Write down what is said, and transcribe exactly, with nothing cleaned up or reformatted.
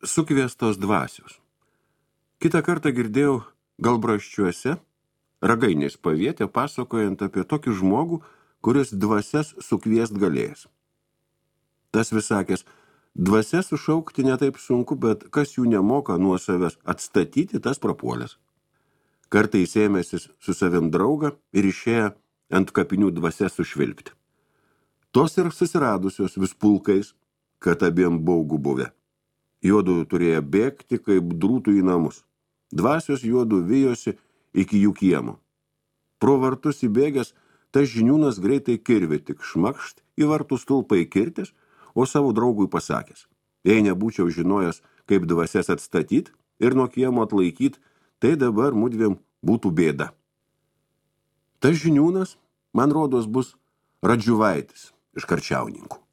Sukviestos dvasios. Kitą kartą girdėjau Galbraščiuose Ragainės pavietę pasakojant apie tokį žmogų, kuris dvasias sukviest galėjęs. Tas vis sakęs, dvasias sušaukti ne taip sunku, bet kas jų nemoka nuo savęs atstatyti, tas prapuolės. Kartais ėmėsis su savim draugą ir išėję ant kapinių dvasias sušvilpti. Tos ir susiradusios vis pulkais, kad abiem baugų buvę. Juodu turėjo bėgti kaip drūtų į namus. Dvasios juodu vijosi iki jų kiemo. Pro vartus įbėgęs, tas žiniūnas greitai kirvi tik šmakšt į vartų stulpą įkirtęs, o savo draugui pasakęs. Jei nebūčiau žinojęs, kaip dvasias atstatyt ir nuo kiemo atlaikyt, tai dabar mudviem būtų bėda. Tas žiniūnas, man rodos, bus Radžiuvaitis iš Karčiauninkų.